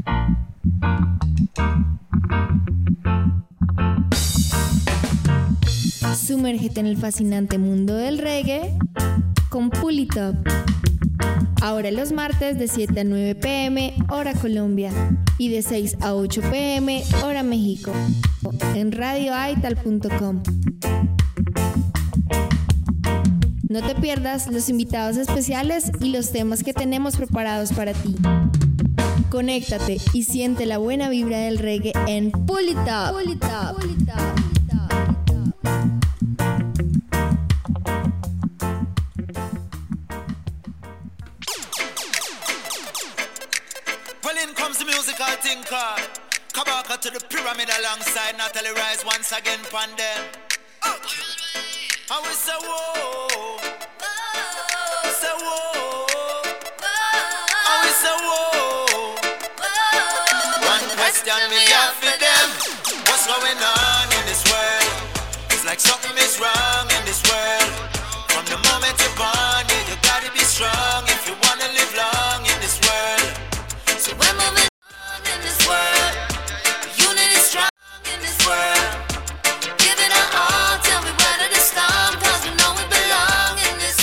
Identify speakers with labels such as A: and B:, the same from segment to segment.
A: Sumérgete en el fascinante mundo del reggae con Pull It Up. Ahora los martes de 7 a 9 p.m. hora Colombia y de 6 a 8 p.m. hora México en radioaital.com. No te pierdas los invitados especiales y los temas que tenemos preparados para ti. Conéctate y siente la buena vibra del reggae en Pull It Up. Pull It Up. Pull It Up.
B: Well, in comes the musical thinker. Kabaka to the pyramid alongside Natalie Rise once again pon them. And we say whoa, say whoa, and we say whoa. One question me have for them: what's going on in this world? It's like something is wrong in this world. From the moment you're born, yeah, you gotta be strong if you wanna live long in this world. So we're moving on in this world. Unity strong in this world. Give it our all till we weather the storm, 'cause we know we belong in this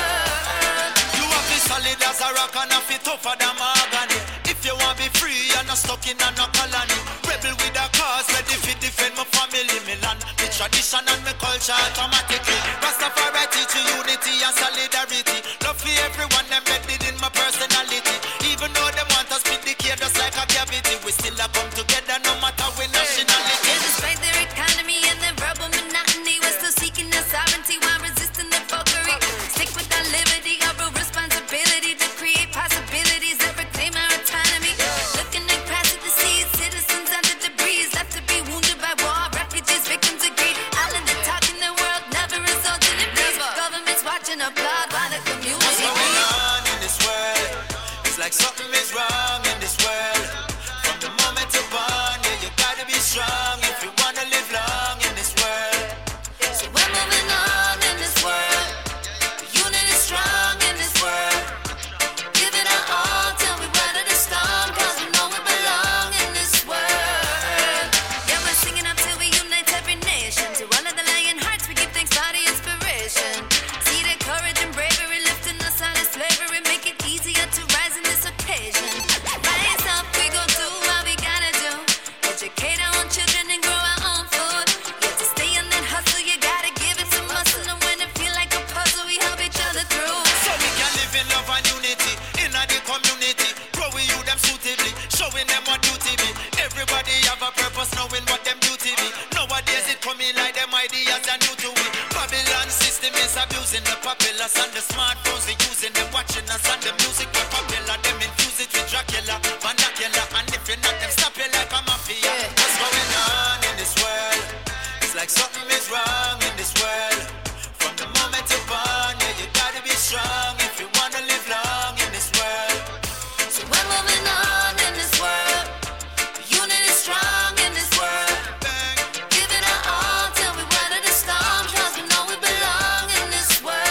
B: world. You have to be solid as a rock and have to be tougher than mahogany. If you want to be free, you're not stuck in a colony. Rebel with a cause, ready to defend my family, me land, my tradition and my culture automatically. Rastafari teach you unity and solidarity. Love for everyone, embedded in my personality. Even though them want us to decay just like a cavity, we still a come together no matter we nationality.
C: Despite their economy and their verbal monotony, we're still seeking their sovereignty while resisting their fuckery. Stick with our liberty, our real responsibility to create possibilities that reclaim our autonomy. Looking across at the seas, citizens under debris, left to be wounded by war, refugees, victims of greed. All of the talk in the world never resulted in peace. Governments watching applaud while the community.
B: What's going on in this world? It's like something is wrong in this world. From the moment you're born, yeah, you gotta be strong if you wanna live long in this world. So we're moving on in this world. Unity strong in this world.
C: Give it our all till we weather the storm, 'cause we know we belong in this world. Yeah, we're singing up till we unite every nation. To all of the lion hearts, we give thanks for the inspiration. See the courage and bravery lifting us out of slavery, make it easier to rise in this occasion. Rise up, we go do what we gotta do. Educate our own children and grow our own food. Yeah, to stay on that hustle, you gotta give it some muscle. And when it feel like a puzzle, we help each other through.
B: So we can live in love and unity in the community. Growing you them suitably, showing them what duty be. Everybody have a purpose, knowing what them duty be. Nowadays it coming like them ideas are new to we. Babylon system is abusing the populace and the smartphones they using them, watching us and the music we popular. Them infuse it with Dracula, vernacular, and if you're not them stop you like a mafia. What's going on in this world? It's like something is wrong in this world. From the moment you're born, yeah, you gotta be strong if you wanna live long in this world.
C: So we're moving on in this world. Unity strong in this world. Give it our all till we weather the storm, 'cause we know we belong in this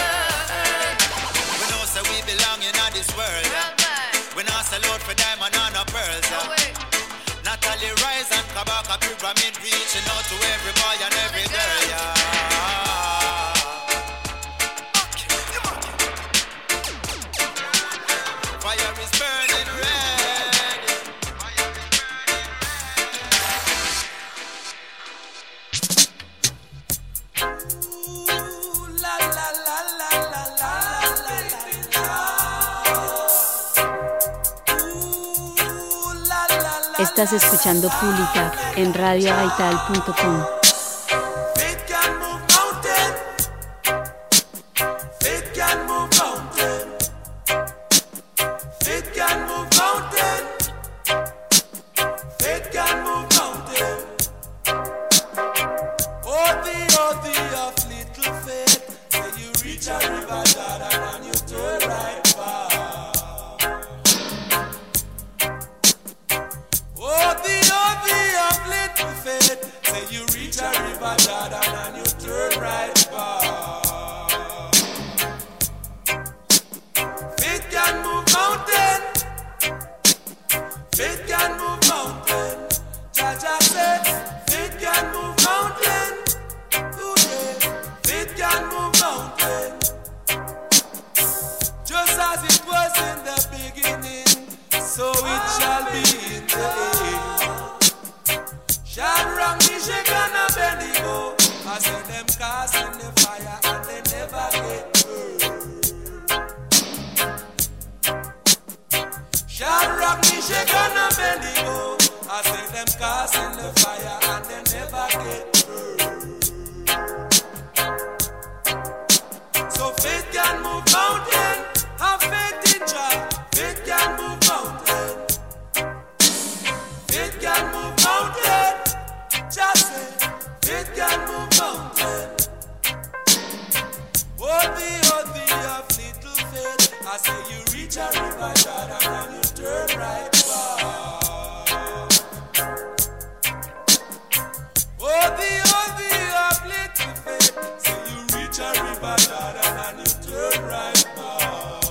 C: world.
B: We know say we belong in this world. We not sell out for diamond and a pearls. Natalie Rise and Kabaka Pyramid reaching out to every boy and every girl. Yeah. Fire is burning red. Ooh, la la la la la la la la.
D: Estás escuchando Pull It Up en radioaital.com.
B: Faith can move mountain. Faith can move mountain. Faith can move mountain. Faith can move mountain. Oh the of little faith. When you reach a river Jordan and you turn right back. Oh the of little faith. Say you reach a
E: them causing the fire and they never get burned. So faith can move mountain, have faith in Jah. Faith can move mountain. Faith can move mountain. Just say, faith can move mountain. Oh the of little faith. I say you reach a river Jordan and you turn right back. Oh the of little faith. Say you reach a river Jordan and you turn right back.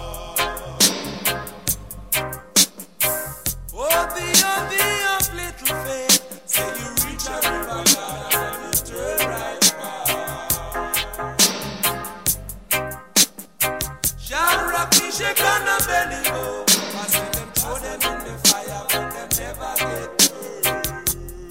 E: Oh the of little faith. Say you reach a river Jordan and you turn right back. Shall rock me, shake on the belly go. I see them throw them in the fire, but them never get burned.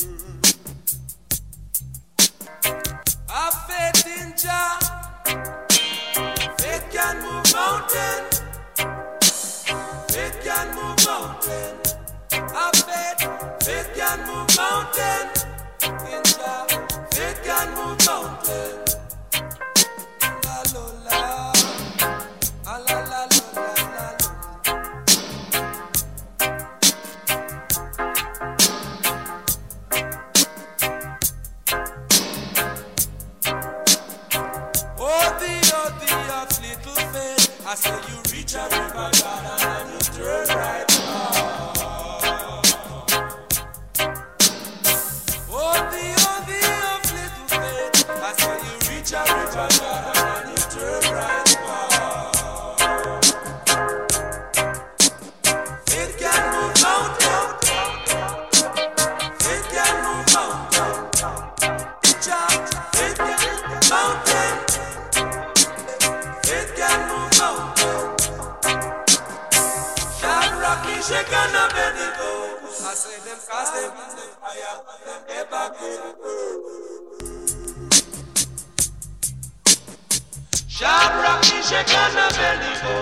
E: Have faith in Jah. Faith can move mountain. Faith can move mountain. Have faith. Faith can move mountain. In Jah. Faith can move mountain. La la la. La la la la la. Oh the of little faith. I say you reach a river Jordan and you turn right back. Oh the of little faith. I say you reach a river Jordan and you turn right back. Faith can move mountain. Faith can move mountain. Faith can move mountain. Faith can move mountain. Shall rock me, shake on the belly go. I say them cast them in the fire, but them never get burned. Shall rock me, shake on the belly go.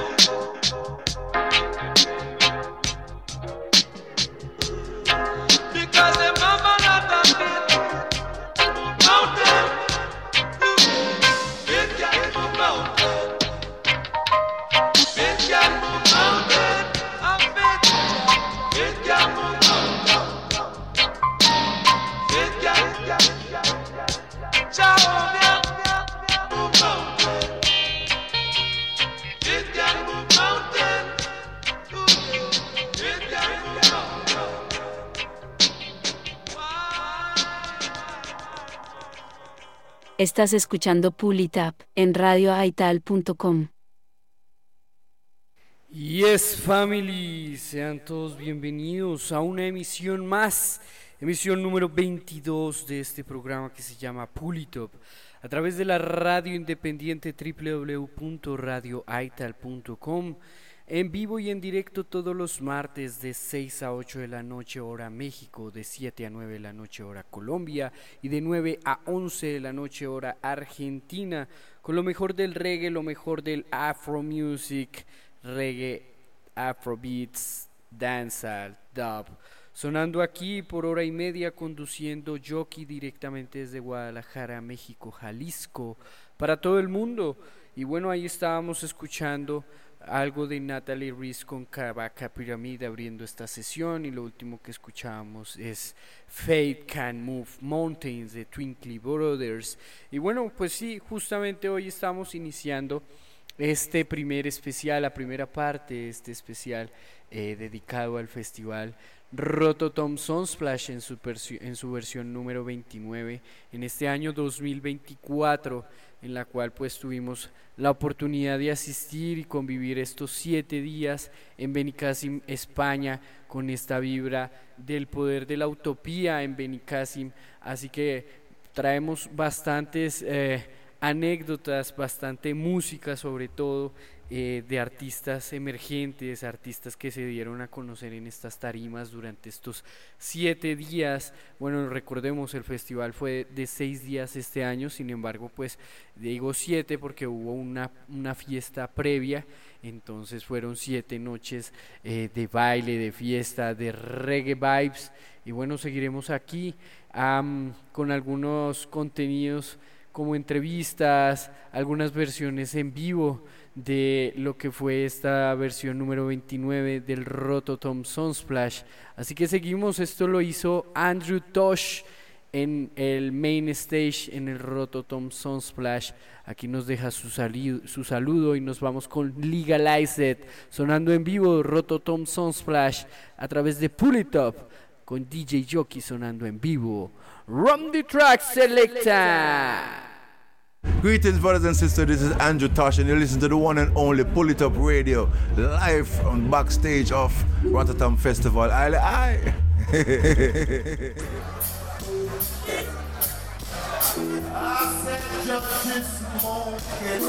E: Because them mama not that big. Move mountain. Faith can move mountain. Faith can move mountain. And faith can move mountain. Faith can Jehovah move mountain. Faith can move mountain. Faith can move mountain.
D: Estás escuchando Pull It Up en radioaital.com.
F: Yes, family, sean todos bienvenidos a una emisión más, emisión número 22 de este programa que se llama Pull It Up, a través de la radio independiente www.radioaital.com, en vivo y en directo todos los martes de 6 a 8 de la noche hora México, de 7 a 9 de la noche hora Colombia y de 9 a 11 de la noche hora Argentina, con lo mejor del reggae, lo mejor del afro music, reggae, afrobeats, dancehall, dub, sonando aquí por hora y media, conduciendo Jockey directamente desde Guadalajara, México, Jalisco, para todo el mundo. Y bueno, ahí estábamos escuchando algo de Natalie Riz con Kabaka Pyramid abriendo esta sesión, y lo último que escuchábamos es Faith Can Move Mountains de Twinkly Brothers. Y bueno, pues sí, justamente hoy estamos iniciando este primer especial, la primera parte de este especial dedicado al festival Rototom Sunsplash en su versión número 29 en este año 2024, en la cual pues tuvimos la oportunidad de asistir y convivir estos 7 días en Benicàssim, España, con esta vibra del poder de la utopía en Benicàssim. Así que traemos bastantes anécdotas, bastante música sobre todo, de artistas emergentes, artistas que se dieron a conocer en estas tarimas durante estos 7 días. Bueno, recordemos, el festival fue de 6 días este año, sin embargo, pues digo 7 porque hubo una fiesta previa Entonces fueron 7 noches de baile, de fiesta, de reggae vibes. Y bueno, seguiremos aquí con algunos contenidos como entrevistas, algunas versiones en vivo de lo que fue esta versión número 29 del Rototom Sunsplash. Así que seguimos, esto lo hizo Andrew Tosh en el main stage en el Rototom Sunsplash. Aquí nos deja su saludo y nos vamos con Legalize It, sonando en vivo Rototom Sunsplash a través de Pull It Up con DJ Jockey sonando en vivo. Run the track selector.
G: Greetings, brothers and sisters. This is Andrew Tosh, and you listen to the one and only Pull It Up Radio, live on backstage of Rotterdam Festival. Aye.
B: I said justice smoking.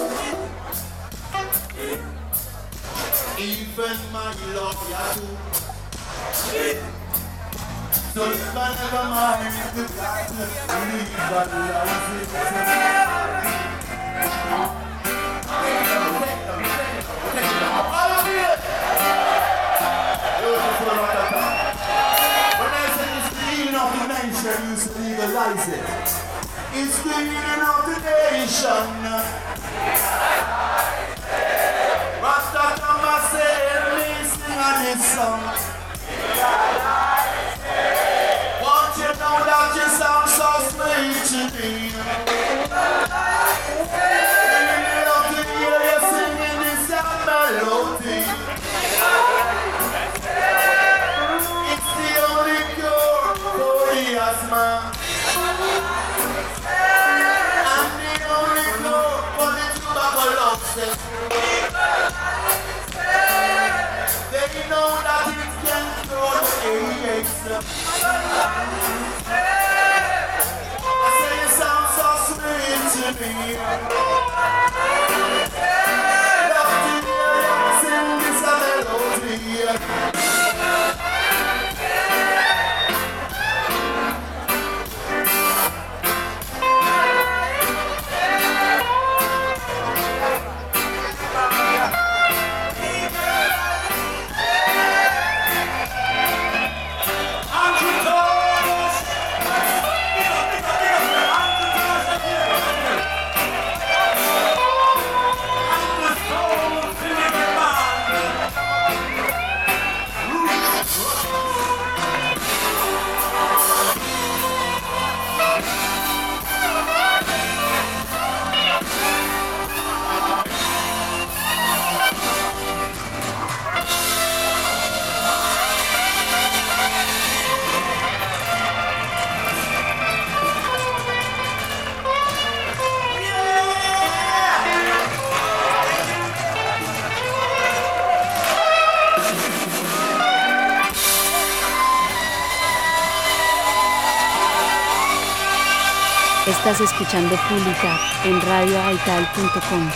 B: Even my lawyer too. So if I never mind the legalize it. When I say it's cleaning up the nation, you should legalize it. It's cleaning up the nation. Rastatama said, me sing on his song. Won't you know that you sound so sweet to me? Cleaning up the air, you're singing this melody. It's the only cure for the asthma. They know that it can cure AIDS. I say it sounds so sweet to me. Love to hear you sing this melody.
D: Estás escuchando Pública en radioaital.com.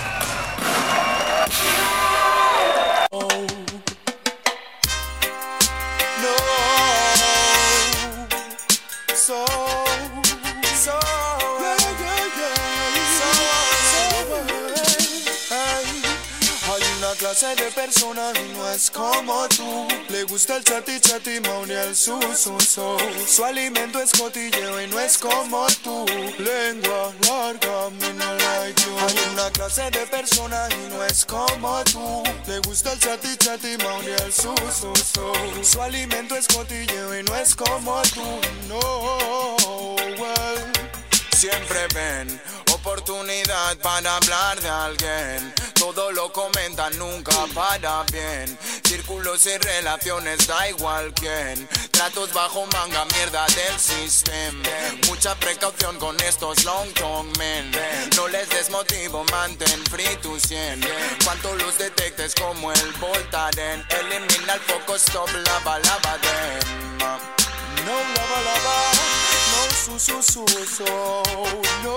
H: De persona y no es como tú. Le gusta el chati chati mauni el su. Su alimento es cotilleo y no es como tú. Lengua larga, me no like you. Hay una clase de persona y no es como tú. Le gusta el chati chati mauni el su. Su alimento es cotilleo y no es como tú. No, well. Siempre ven oportunidad para hablar de alguien. Todo lo comentan, nunca para bien. Círculos y relaciones, da igual quién. Tratos bajo manga, mierda del sistema. Mucha precaución con estos long tongue men. No les des motivo, mantén free tu 100. Cuanto los detectes como el Voltaren. Elimina el foco, stop, lava dem. No lava, no su, no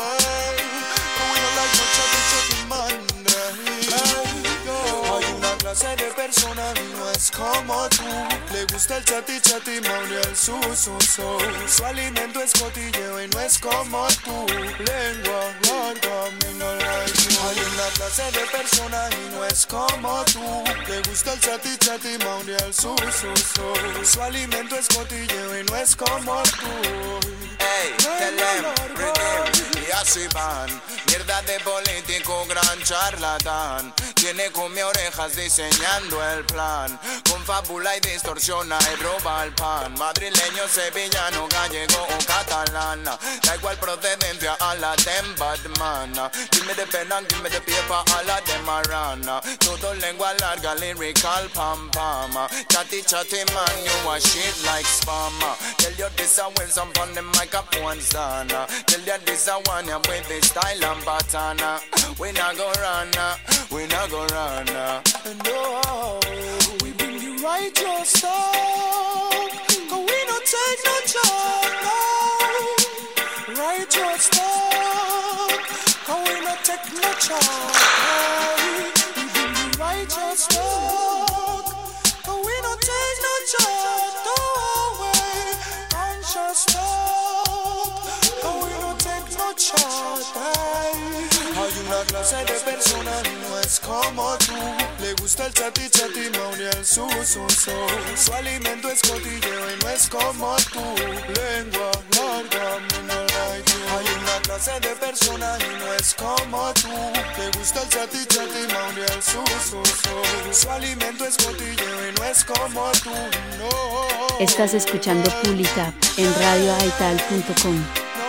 H: way. We don't like no chatty man. Hay una clase clase de persona y no es como tú. Le gusta el chati chati, maule su. Su alimento es cotilleo y no es como tú. Lengua larga, me no like you. Hay una clase de persona y no es como tú. Le gusta el chati chati, maule su. Su alimento es cotilleo y no es como tú.
B: Ey, tell them, rhythm, y así van. Mierda de político, gran charlatán. Tiene come orejas diseñando el plan. Confabula y distorsiona y roba el pan. Madrileño, sevillano, gallego o catalán. Da igual procedencia a la de Batman. Dime de pena, dime de piepa a la de Marana. Todo lengua larga, lyrical, pam pam. Chatty chatty man, you a shit like spam. Tell you this a when some on the mic up one sana. Tell you this a one ya with the style and batana. We not go run, we not go run.
H: No, we bring you right your stuff. Cause we don't take no job, no. Right your stuff. Cause we don't take no job. We bring you right your stuff. Cause we don't take no job, no way. Conscious stuff. Cause we don't take no job, hay una clase de persona y no es como tú. Le gusta el chati chati, maule su. Su alimento es cotilleo y no es como tú. Lengua larga, me no like you. Hay una clase de persona y no es como tú. Le gusta el chati chati, maule su. Su alimento es cotilleo y no es como tú. No.
D: Estás escuchando Pull It Up en radioaital.com.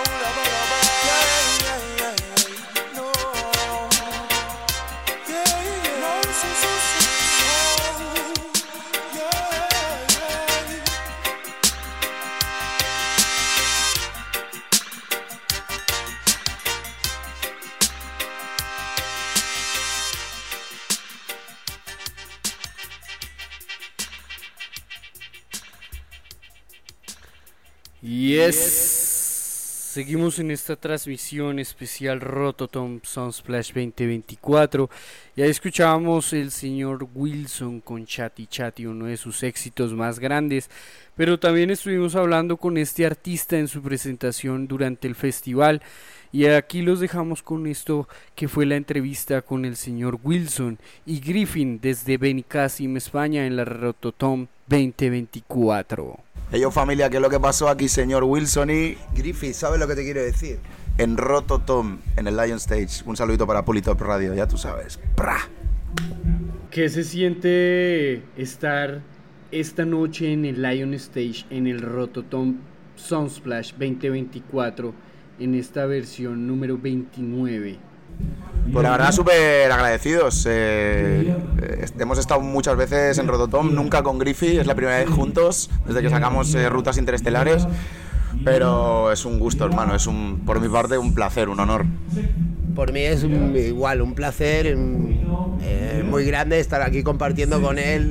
F: Yes, seguimos en esta transmisión especial Rototom Sunsplash 2024. Ya escuchábamos el señor Wilson con Chatty Chatty, uno de sus éxitos más grandes, pero también estuvimos hablando con este artista en su presentación durante el festival. Y aquí los dejamos con esto que fue la entrevista con el señor Wilson y Griffin desde Benicàssim, España, en la Rototom 2024.
I: Hey yo familia, ¿qué es lo que pasó aquí, señor Wilson y
J: Griffith? ¿Sabes lo que te quiero decir?
I: En Rototom, en el Lion Stage? Un saludito para Pull It Up Radio, ya tú sabes. ¡Pra!
F: ¿Qué se siente estar esta noche en el Lion Stage, en el Rototom Sunsplash 2024, en esta versión número 29?
I: Pues la verdad, súper agradecidos. Hemos estado muchas veces en Rototom, nunca con Griffith, es la primera vez juntos desde que sacamos Rutas Interestelares, pero es un gusto, hermano, por mi parte un placer, un honor.
J: Por mí es igual un placer muy grande estar aquí compartiendo con él,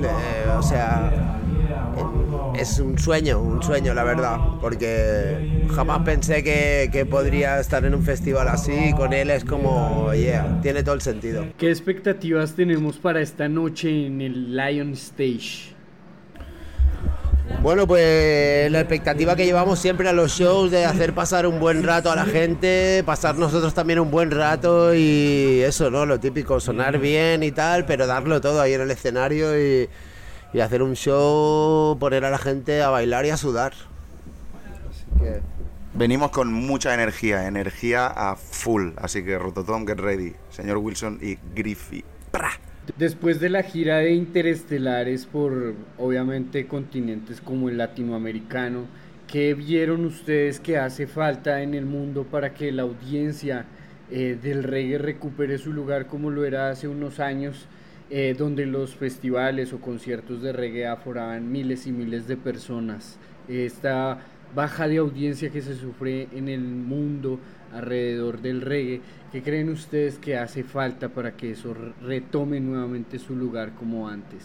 J: es un sueño la verdad, porque jamás pensé que podría estar en un festival así, y con él es como, tiene todo el sentido.
F: ¿Qué expectativas tenemos para esta noche en el Lion Stage?
J: Bueno, pues la expectativa que llevamos siempre a los shows de hacer pasar un buen rato a la gente, pasar nosotros también un buen rato y eso, ¿no? Lo típico, sonar bien y tal, pero darlo todo ahí en el escenario y hacer un show, poner a la gente a bailar y a sudar. Así que
I: venimos con mucha energía a full, así que Rototom, get ready, señor Wilson y Griffith. ¡Pra!
F: Después de la gira de Interestelares por, obviamente, continentes como el latinoamericano, ¿qué vieron ustedes que hace falta en el mundo para que la audiencia del reggae recupere su lugar como lo era hace unos años, donde los festivales o conciertos de reggae aforaban miles y miles de personas? Esta baja de audiencia que se sufre en el mundo alrededor del reggae, ¿qué creen ustedes que hace falta para que eso retome nuevamente su lugar como antes?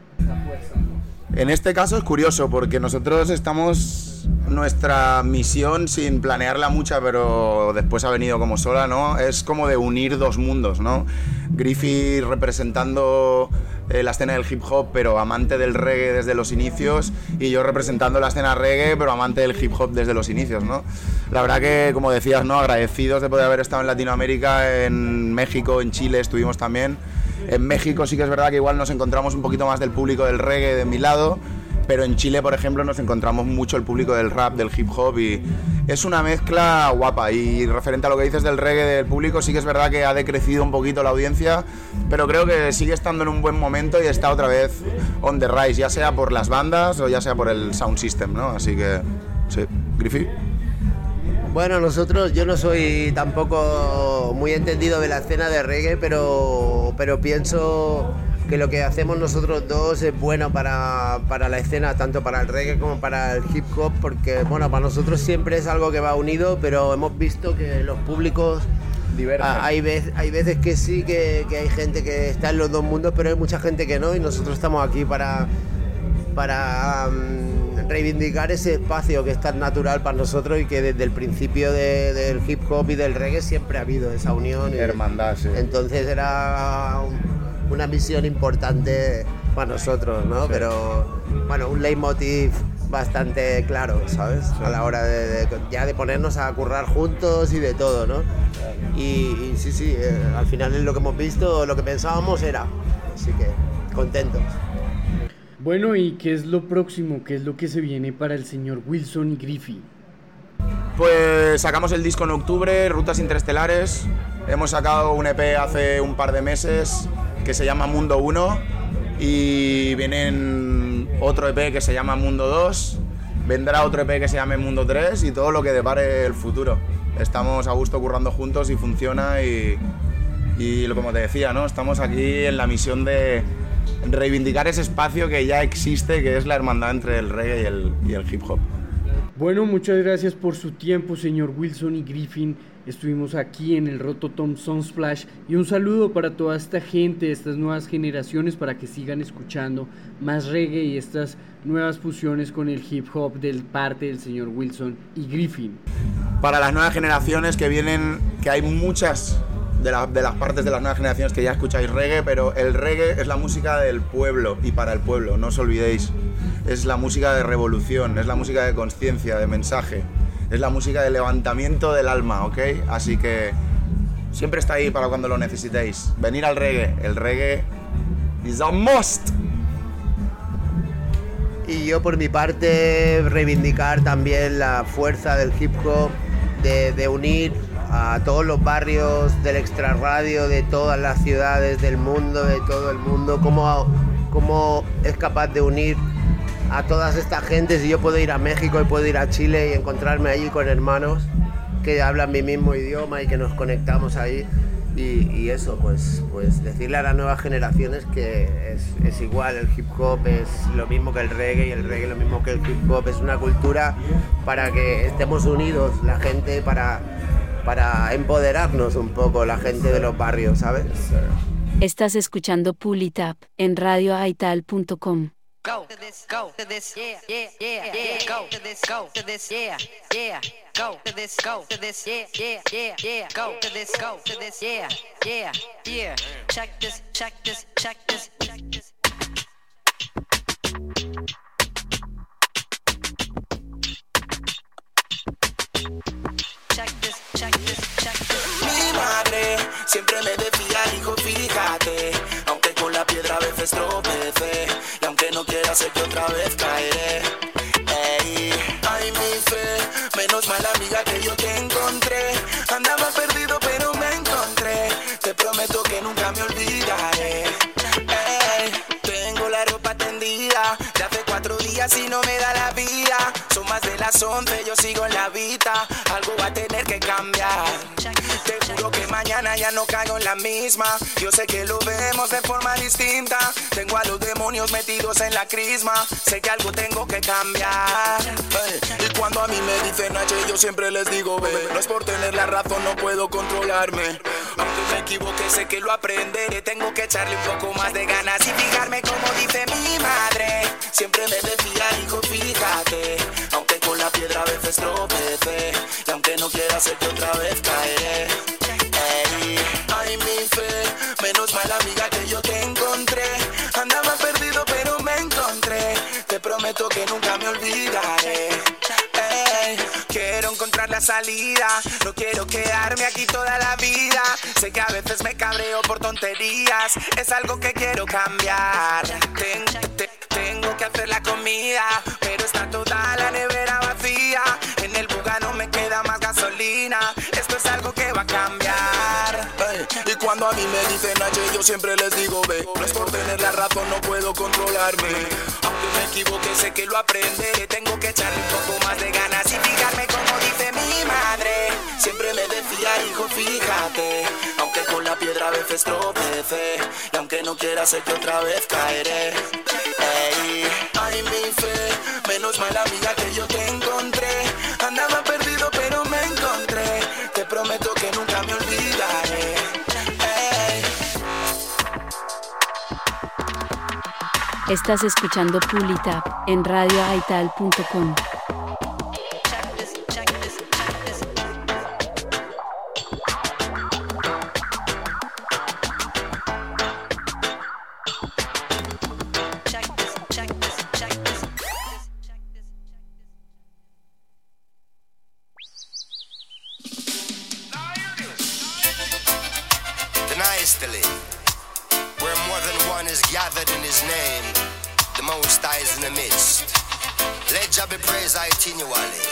I: En este caso es curioso porque nosotros estamos, nuestra misión sin planearla mucha, pero después ha venido como sola, ¿no? Es como de unir dos mundos, ¿no? Griffith representando la escena del hip hop, pero amante del reggae desde los inicios, y yo representando la escena reggae, pero amante del hip hop desde los inicios, ¿no? La verdad que, como decías, ¿no? Agradecidos de poder haber estado en Latinoamérica, en México, en Chile estuvimos también. En México sí que es verdad que igual nos encontramos un poquito más del público del reggae de mi lado, pero en Chile, por ejemplo, nos encontramos mucho el público del rap, del hip hop, y es una mezcla guapa. Y referente a lo que dices del reggae del público, sí que es verdad que ha decrecido un poquito la audiencia, pero creo que sigue estando en un buen momento y está otra vez on the rise, ya sea por las bandas o ya sea por el sound system, ¿no? Así que, sí. Griffy.
J: Bueno, yo no soy tampoco muy entendido de la escena de reggae, pero pienso que lo que hacemos nosotros dos es bueno para la escena, tanto para el reggae como para el hip hop, porque bueno, para nosotros siempre es algo que va unido, pero hemos visto que los públicos hay veces que sí, que hay gente que está en los dos mundos, pero hay mucha gente que no, y nosotros estamos aquí para reivindicar ese espacio que es tan natural para nosotros y que desde el principio del hip hop y del reggae siempre ha habido esa unión.
I: Hermandad, sí.
J: Entonces era una misión importante para nosotros, ¿no? Sí. Pero bueno, un leitmotiv bastante claro, ¿sabes? Sí. A la hora de ponernos a currar juntos y de todo, ¿no? Y sí, al final es lo que hemos visto, lo que pensábamos era. Así que contentos.
F: Bueno, ¿y qué es lo próximo? ¿Qué es lo que se viene para el señor Wilson y Griffy?
I: Pues sacamos el disco en octubre, Rutas Interestelares. Hemos sacado un EP hace un par de meses que se llama Mundo 1 y viene otro EP que se llama Mundo 2. Vendrá otro EP que se llame Mundo 3 y todo lo que depare el futuro. Estamos a gusto currando juntos y funciona y como te decía, ¿no? Estamos aquí en la misión de reivindicar ese espacio que ya existe, que es la hermandad entre el reggae y el hip hop.
F: Bueno, muchas gracias por su tiempo, señor Wilson y Griffin. Estuvimos aquí en el Rototom Sunsplash y un saludo para toda esta gente, estas nuevas generaciones, para que sigan escuchando más reggae y estas nuevas fusiones con el hip hop del parte del señor Wilson y Griffin.
I: Para las nuevas generaciones que vienen, que hay muchas de las partes de las nuevas generaciones que ya escucháis reggae, pero el reggae es la música del pueblo y para el pueblo, no os olvidéis. Es la música de revolución, es la música de conciencia, de mensaje, es la música de levantamiento del alma, ¿ok? Así que siempre está ahí para cuando lo necesitéis. Venir al reggae, el reggae is a must.
J: Y yo por mi parte reivindicar también la fuerza del hip hop, de unir a todos los barrios del extrarradio, de todas las ciudades del mundo, de todo el mundo, cómo es capaz de unir a todas estas gentes. Y yo puedo ir a México y puedo ir a Chile y encontrarme allí con hermanos que hablan mi mismo idioma y que nos conectamos ahí. Y eso, pues decirle a las nuevas generaciones que es igual, el hip hop es lo mismo que el reggae y el reggae lo mismo que el hip hop, es una cultura para que estemos unidos, la gente, para empoderarnos un poco, la gente de los barrios, ¿sabes?
D: Estás escuchando Pull It Up en radioaital.com.
C: Go to this, yeah, yeah, yeah, yeah. Go to this, yeah, yeah. Go to this, yeah, yeah, yeah. Go to this, yeah, yeah, yeah. Check this. Check this. Check this.
H: Mi madre siempre me decía, hijo, fíjate, aunque con la piedra a veces tropecé, y aunque no quiera sé que otra vez caeré. Ey, ay, mi fe, menos mal amiga que yo te encontré. Andaba perdido pero me encontré, te prometo que nunca me olvidaré. Ey, tengo la ropa tendida de hace 4 días y no me da la vida. Son más de las 11, yo sigo en la vida, algo va a tener que cambiar. Te juro que mañana ya no caigo en la misma. Yo sé que lo vemos de forma distinta. Tengo a los demonios metidos en la crisma. Sé que algo tengo que cambiar. Y cuando a mí me dicen H, yo siempre les digo B. No es por tener la razón, no puedo controlarme. Aunque me equivoque, sé que lo aprenderé. Tengo que echarle un poco más de ganas y fijarme como dice mi madre. Siempre me decía, hijo, fíjate, aunque con la piedra a veces tropecé, y aunque no quiera sé que otra vez caeré. Ey, ay, mi fe, menos mal amiga que yo te encontré. prometo que nunca me olvidaré. Ey, quiero encontrar la salida, no quiero quedarme aquí toda la vida. Sé que a veces me cabreo por tonterías, es algo que quiero cambiar. Tengo que hacer la comida, pero está toda la nevera vacía. En el Bugatti no me queda más gasolina, esto es algo que va a cambiar.
K: Hey, y cuando a mí me dicen H, yo siempre les digo B. No es por tener la razón, no puedo controlarme.
H: Aunque me equivoque, sé que lo aprenderé. Tengo que echarle un poco más de ganas y fijarme como dice mi madre. Siempre me decía, hijo, fíjate, aunque con la piedra a veces tropecé, y aunque no quiera sé que otra vez caeré. Ey, ay, mi fe, menos mal amiga que yo te encontré. Andaba perdido pero me encontré, te prometo que nunca me olvidaré. Ey.
D: Estás escuchando Pull It Up en radioaital.com.
L: Where more than one is gathered in his name, the Most High is in the midst. Let Jah be praised continually.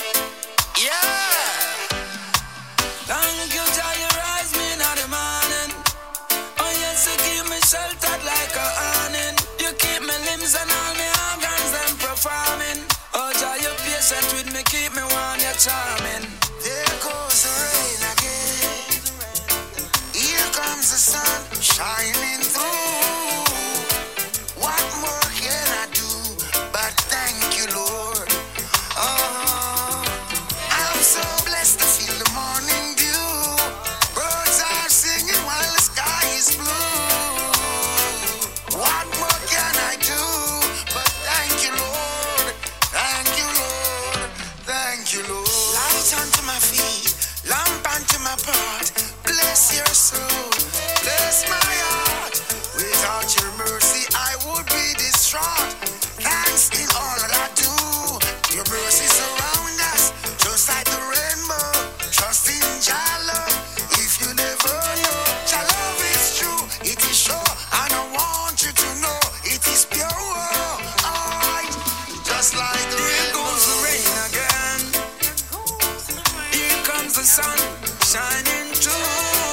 L: Yeah!
E: Thank you, Jah, you rise me in the morning. Oh yes, you keep me sheltered like a awning. You keep my limbs and all my organs them performing. Oh Jah, you patient with me, keep me warm, you're charming.
L: There goes the rain again. Here comes the sun shining through. What more can I do but thank you, Lord? Oh, I'm so blessed to feel the morning dew. Birds are singing while the sky is blue. What more can I do but thank you, Lord? Thank you, Lord. Thank you, Lord. Light unto my feet, lamp unto my path. Bless your soul, bless my heart. Without your mercy, I would be distraught. Thanks in all that I do. Your mercy surround us, just like the rainbow. Trust in Jah love, if you never know. Jah love is true, it is sure, and I want you to know it is pure. Alright, just like the
E: Here
L: rainbow.
E: goes the rain again. Here comes the sun shining through.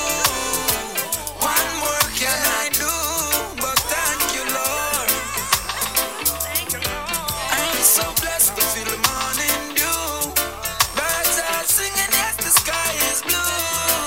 E: What more can I do but thank you, Lord? I'm so blessed to feel the morning dew. Birds are singing, yes, the sky is blue.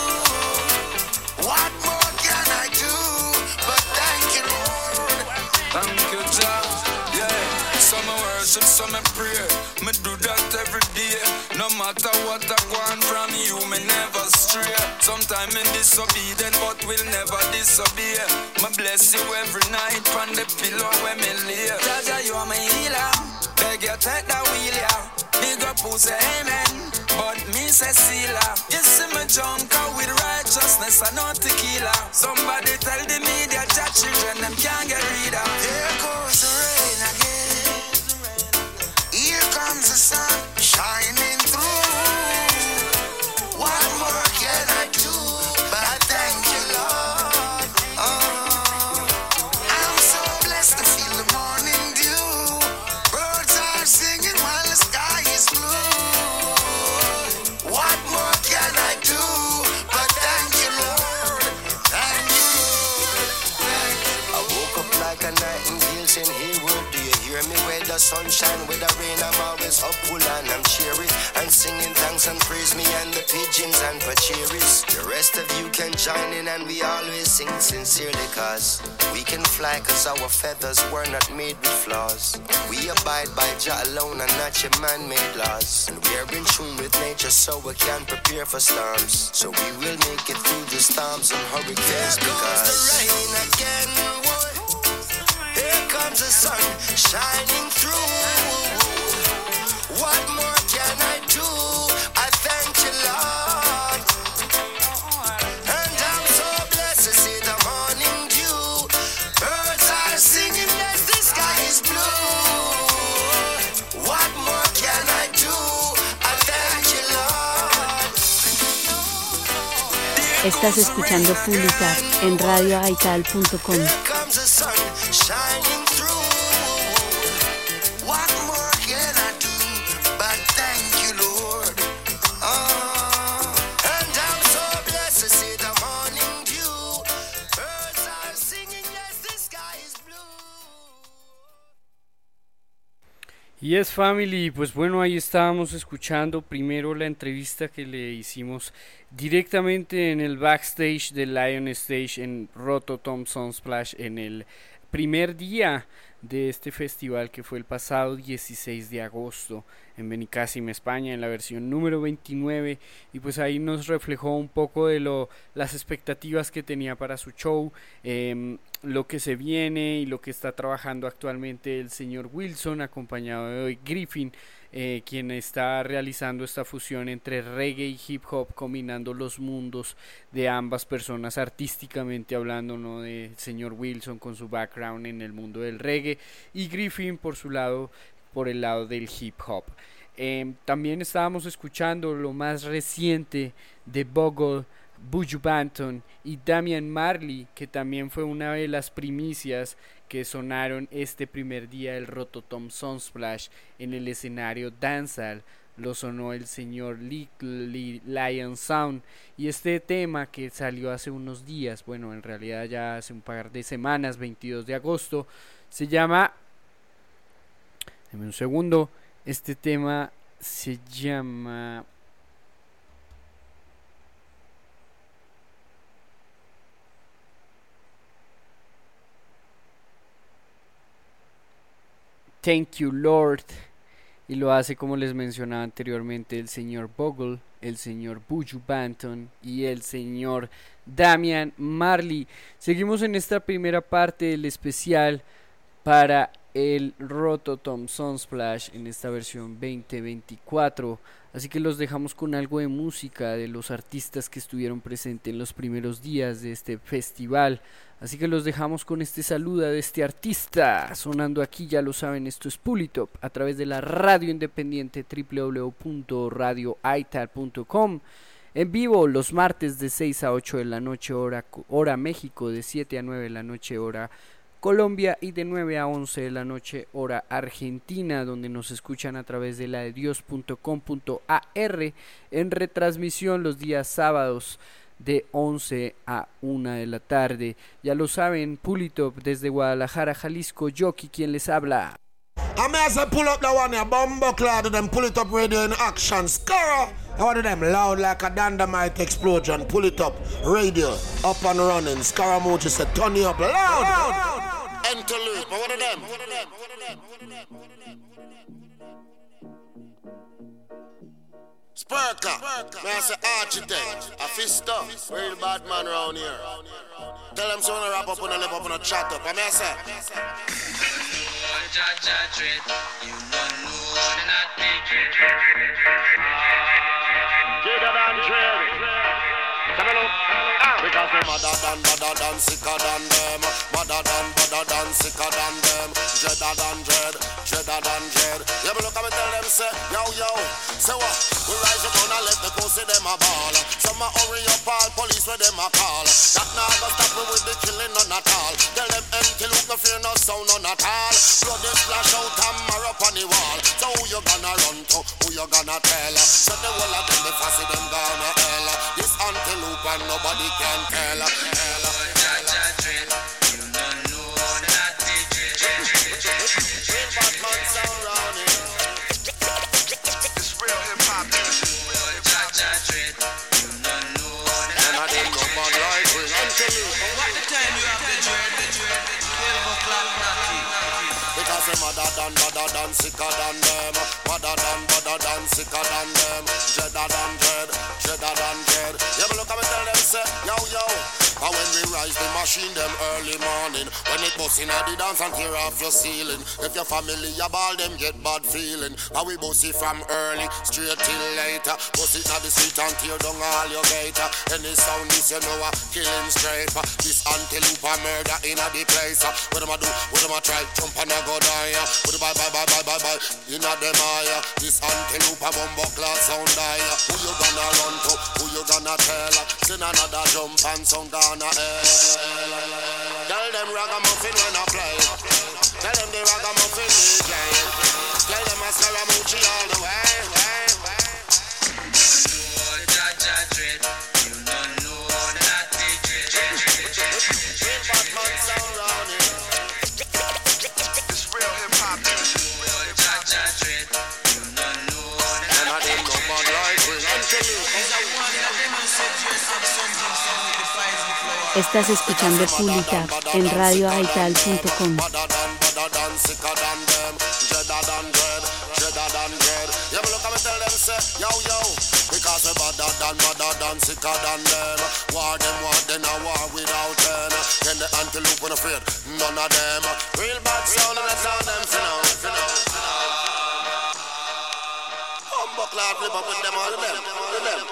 L: What more can I do but thank you, Lord?
E: Thank you, Jah. Yeah, some I worship, some I pray. Me do that every day. No matter what I want from you, me never stray. Sometimes me disobedient, but will never disobey. Me bless you every night on the pillow where me lay. Jah, Jah, you are my healer. Beg you take the wheel, yeah. Big up who say amen, but me say sealer. You see me junker with righteousness and not tequila. Somebody tell the media that children them can't get rid of.
L: There goes the rain again. Here comes the sun shining through. What more can I do but thank you, Lord? Oh, I'm so blessed to feel the morning dew. Birds are singing while the sky is blue. What more can I do but thank you, Lord? Thank you, Lord. Thank you. I woke up like a nightingale saying, hey, word, do you hear me? Where the sunshine, where the rain, I'm always up full and I'm cheery. And singing thanks and praise me and the pigeons and pachiris. The rest of you can join in and we always sing sincerely, cause we can fly cause our feathers were not made with flaws. We abide by Jah alone and not your man-made laws. And we are in tune with nature so we can prepare for storms. So we will make it through the storms and hurricanes. There goes the rain again, boy. Here comes the sun shining through. What more can I do? I thank you, Lord. And I'm so blessed to see the morning dew. Birds are singing as the sky is blue.
D: Estás escuchando Pulitap en radioaital.com.
L: Here comes the sun shining through. What more can I do but thank you, Lord? And I'm so blessed to see the morning dew. Birds are singing, yes, the sky is blue.
F: Yes Family, pues bueno, ahí estábamos escuchando primero la entrevista que le hicimos directamente en el backstage de Lion Stage en Rototom Sunsplash en el primer día de este festival que fue el pasado 16 de agosto en Benicàssim, España, en la versión número 29, y pues ahí nos reflejó un poco de las expectativas que tenía para su show, lo que se viene y lo que está trabajando actualmente el señor Wilson, acompañado de Griffin, quien está realizando esta fusión entre reggae y hip hop, combinando los mundos de ambas personas artísticamente hablando, ¿no? Del señor Wilson con su background en el mundo del reggae y Griffin por el lado del hip hop. También estábamos escuchando lo más reciente de Bogle, Buju Banton y Damian Marley, que también fue una de las primicias que sonaron este primer día del Rototom Sunsplash en el escenario Dancehall. Lo sonó el señor Little Lion Sound, y este tema que salió hace unos días, bueno, en realidad ya hace un par de semanas, 22 de agosto, se llama, dame un segundo, este tema se llama Thank You Lord, y lo hace, como les mencionaba anteriormente, el señor Bogle, el señor Buju Banton y el señor Damian Marley. Seguimos en esta primera parte del especial para el Rototom Sunsplash en esta versión 2024, así que los dejamos con algo de música de los artistas que estuvieron presentes en los primeros días de este festival. Así que los dejamos con este saludo de este artista sonando aquí, ya lo saben, esto es Pulitop a través de la radio independiente www.radioaital.com, en vivo los martes de 6 a 8 de la noche hora México, de 7 a 9 de la noche hora Colombia y de 9 a 11 de la noche hora Argentina, donde nos escuchan a través de la de dios.com.ar en retransmisión los días sábados de 11 a 1 de la tarde. Ya lo saben, Pulitop desde Guadalajara, Jalisco, Jockey quien les habla.
M: I may as well pull up the one here, bumbo clad, them pull it up radio in action. Scar! I want them loud like a dynamite explosion. Pull it up, radio, up and running. Scaramouche said, turn it up loud.
L: Enter loop, what of them? Spurka, man, I say architect, a fister, real bad man around here. Tell them so when I wrap up and I live up and I chat up. I mean, I say, you don't know not big. Jada than dread. Because they're madder than, sicker than them. Madder than, sicker than them. Dreader than dread. Yeah, but look at me tell them, say, yo, say what? We rise up and let the pussy them a ball. Some a hurry up all police where them a call. That now go stop me with the killing none at all. Tell them empty look, no fear, no sound none at all. Blood is splash out and mar up on the wall. So who you gonna run to? Who you gonna tell? So the whole of them, the fussy them gonna hell. This antelope and nobody can tell. Madder than, sicker than them. Madder than, sicker than them. Dreader than dread. Yeah, but look at me tell them, say, yo. And when we rise the machine them early morning, when it bust in the dance and tear off your ceiling. If your family a ball, them get bad feeling. And we bust it from early, straight till later. Bust it at the street and tear down all your gator. Any sound this you know a killing straight. This antelope a murder in a the place. What them a do? What them a try? Jump and a go
H: die. Put it bye bye bye bye bye bye. In a them eye. This antelope a bumbo class sound die. Who you gonna run to? Who you gonna tell? Send another jump and sound gonna tell them ragamuffin when I play. Tell them the ragamuffin DJ. Tell them I Scaramucci all the way.
D: Estás escuchando Pulita en radioaital.com.
H: Because we better than sicker than them. War them, a war without end. Then the antelope when afraid, none of them. Real bad sound and that's all them finna. Humbuckler flip up with them, all of them.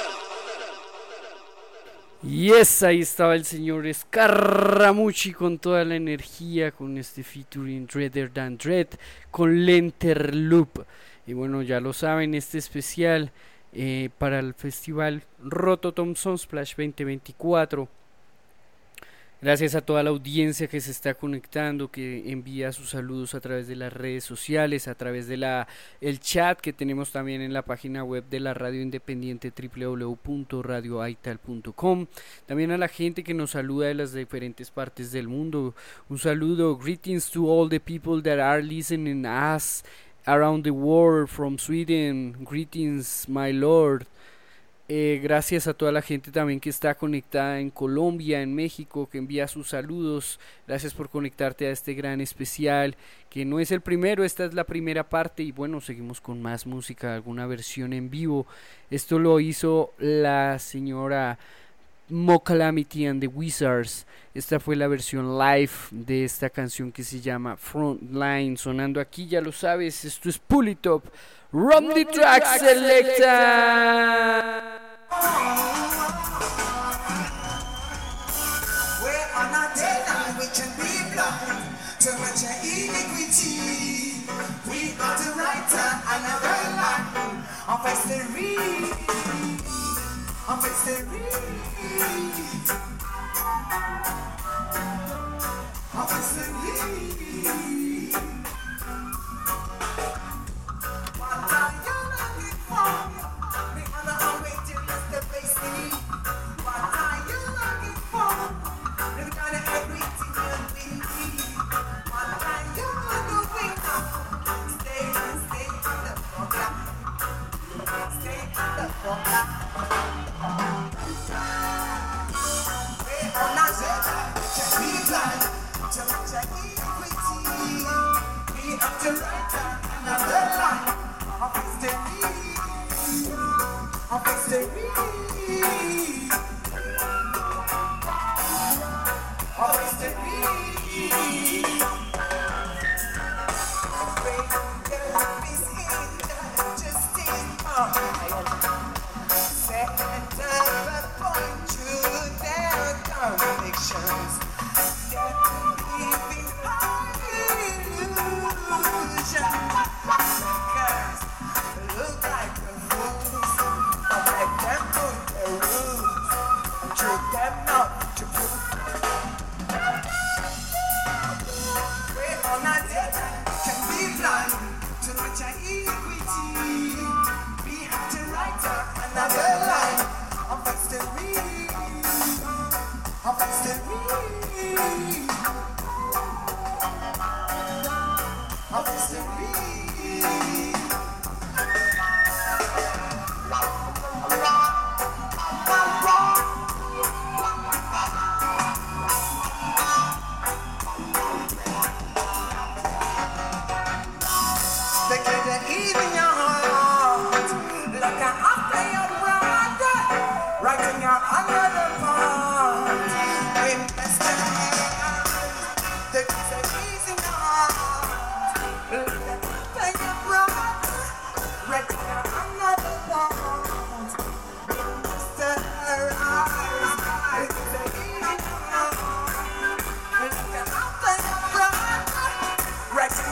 F: Yes, ahí estaba el señor Scaramucci con toda la energía, con este featuring Dreader Than Dread, con Lenterloop. Y bueno, ya lo saben, este especial para el festival Rototom Sunsplash 2024. Gracias a toda la audiencia que se está conectando, que envía sus saludos a través de las redes sociales, a través de el chat que tenemos también en la página web de la radio independiente www.radioaital.com. También a la gente que nos saluda de las diferentes partes del mundo. Un saludo, greetings to all the people that are listening us around the world from Sweden. Greetings, my lord. Gracias a toda la gente también que está conectada en Colombia, en México, que envía sus saludos. Gracias por conectarte a este gran especial, que no es el primero, esta es la primera parte. Y bueno, seguimos con más música, alguna versión en vivo. Esto lo hizo la señora Mo Calamity and the Wizards. Esta fue la versión live de esta canción que se llama Frontline, sonando aquí, ya lo sabes. Esto es Pull It Up, Run the Track Selector.
N: We're on a deadline, we can be blind to much iniquity. We got to write another line of history, of history, of history. What are you looking for? The other are waiting just to face me. What are you looking for? The kind of everything you need. What are you doing now? Stay on the program. Stay on the program. We're on a deadline, can be blind to much iniquity. We have to write another line of history, of history, of history. Break this injustice, set a point to their convictions. That living illusion. Cause look like the fools, but let them put their rules and treat them not to prove. We're on a deadline, can be blind to much iniquity. We have to write another line of history, of history, of history. Stick it in your heart, like an after your brother, writing out another part. Invest your hands, stick it in your heart, like an after your brother, writing out another part. Invest your eyes, stick it in your heart, like an after your brother, writing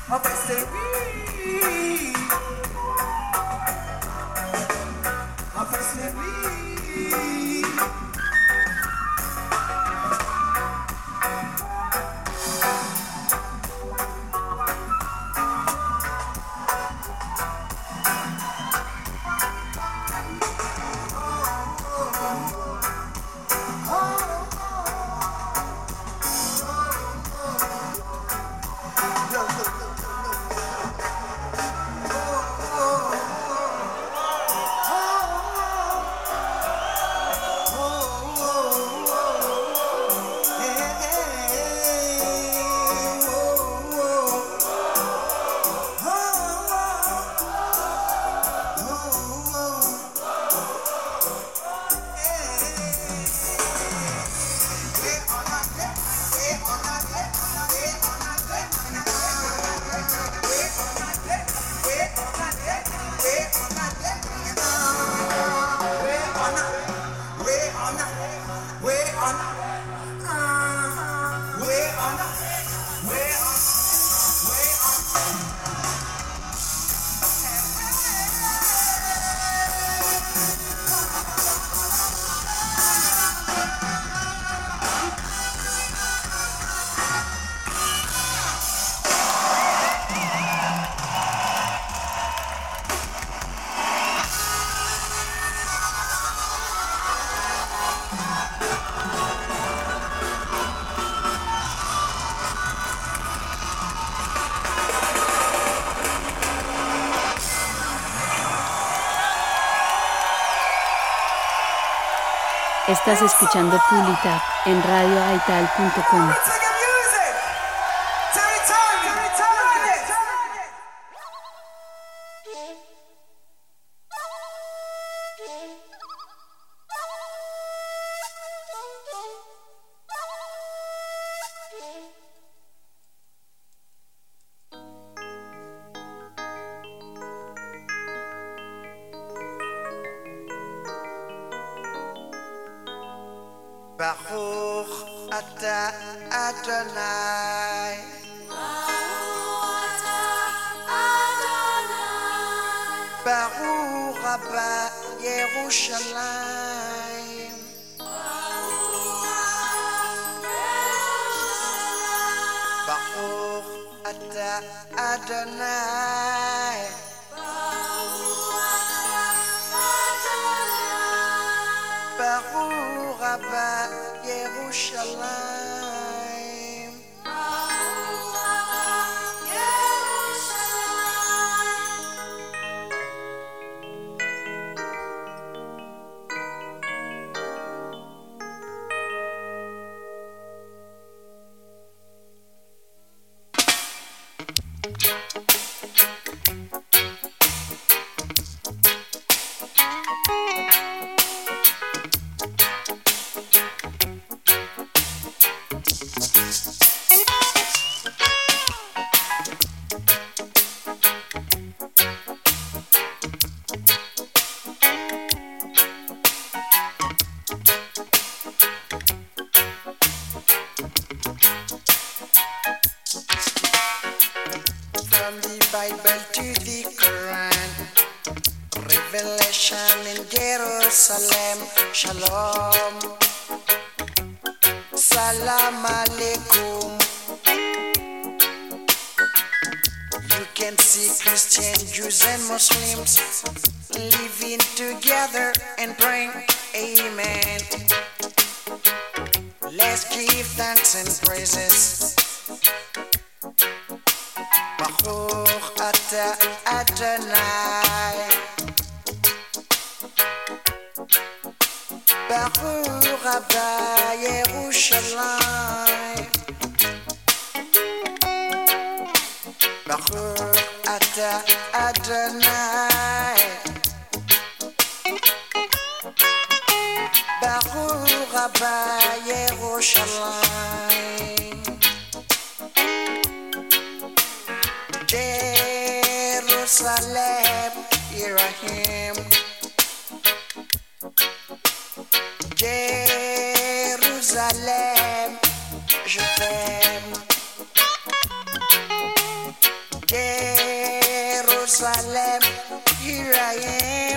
D: Estás escuchando Pull It Up en radioaital.com.
L: Baruch Ata Adonai. Baruch Abba Yerushalayim. Baruch Ata Adonai. Baruch Abba Yerushalayim. From the Bible to the Quran, Revelation in Jerusalem, Shalom, Salam Alaikum. You can see Christian, Jews and Muslims living together and praying, Amen. Let's give thanks and praises. Baruch Ata Adonai. Baruch Abba Yerushalayim. Baruch Ata Adonai. Baruch Abba Yerushalayim. Jerusalem, here I am. Jerusalem, je t'aime. Jerusalem, here I am.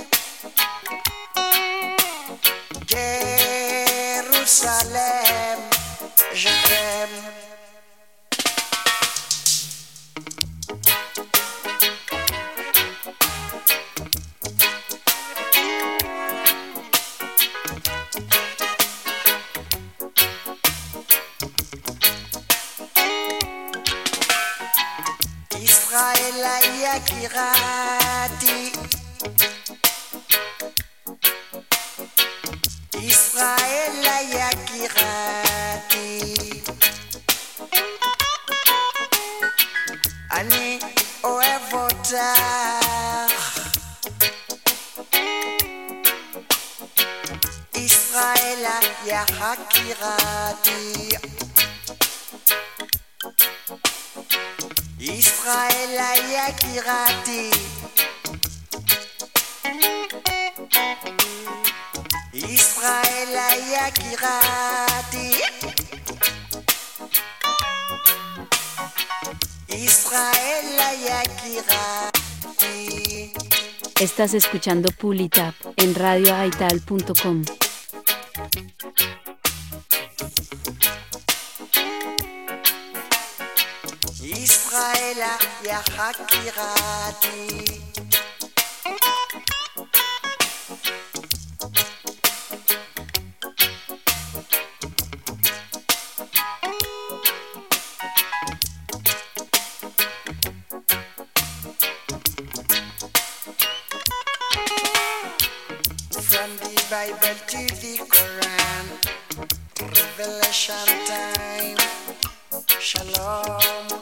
L: Jerusalem, je t'aime. Israel Yakirati, Israel Yakirati, Ani Oevotar, Israel Yakirati. Israel Yakirati, Israel Yakirati, Israel Yakirati.
D: Estás escuchando Pulitap en radioaital.com.
L: Israel Yakirati. From the Bible to the Quran, Revelation time. Shalom,